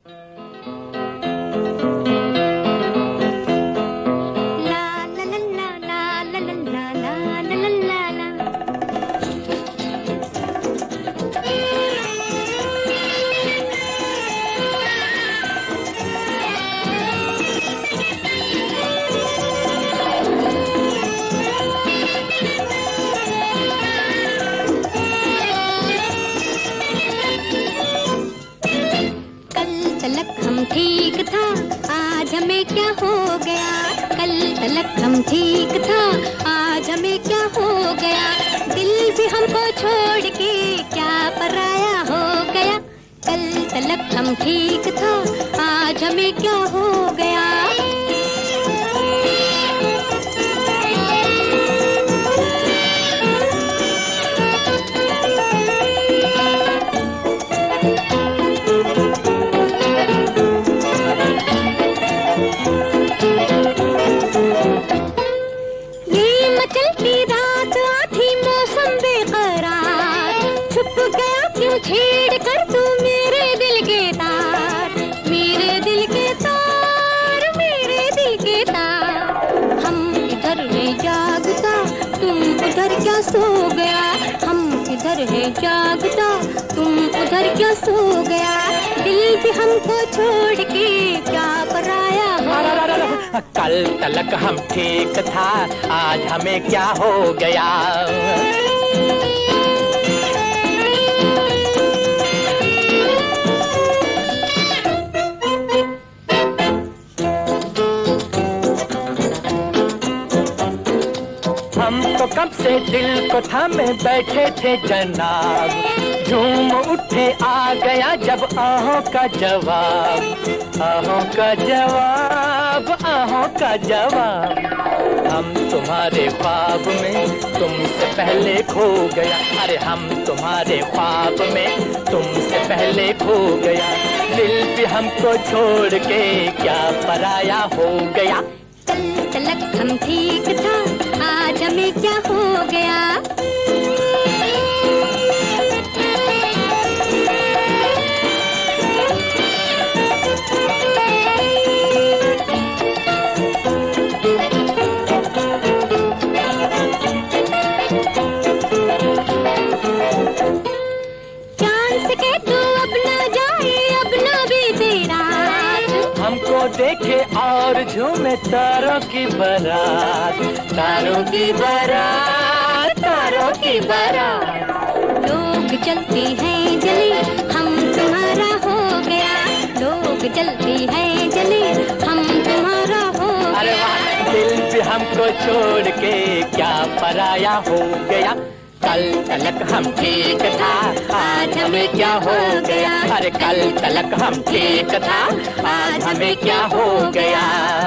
ठीक था, आज हमें क्या हो गया? कल तलक हम ठीक था, आज हमें क्या हो गया? दिल भी हमको छोड़ के क्या पराया हो गया? कल तलक हम ठीक था, आज हमें क्या हो गया? छेड़ कर तू मेरे दिल के तार, मेरे दिल के तार, मेरे दिल के तार। हम इधर है जागता, तुम उधर क्या सो गया? हम इधर है जागता, तुम उधर क्या सो गया? दिल भी हमको छोड़ के क्या पराया हो? कल तलक हम ठीक था, आज हमें क्या हो गया? हम तो कब से दिल को थामे बैठे थे जनाब, झूम उठे आ गया जब आहों का जवाब, आहों का जवाब, आहों का जवाब। हम तुम्हारे ख्वाब में तुमसे पहले खो गया, अरे हम तुम्हारे ख्वाब में तुमसे पहले खो गया। दिल भी हमको छोड़ के क्या पराया हो गया? कल तलक हम ठीक था, आज हमें क्या हो गया? चांद के तू अब न जाए, अब न बीते रात, हमको देखे और झूमे तारों की बारात, तारों की बारात, तारों की बारात। लोग जलते हैं जले, हम तुम्हारा हो गया। लोग जलते हैं जले, हम तुम्हारा हो गया। अरे वाह, दिल भी हमको छोड़ के क्या पराया हो गया? कल तलक हम ठीक था, आज हमें क्या हो गया? अरे कल तलक हम ठीक था, आज हमें क्या हो गया?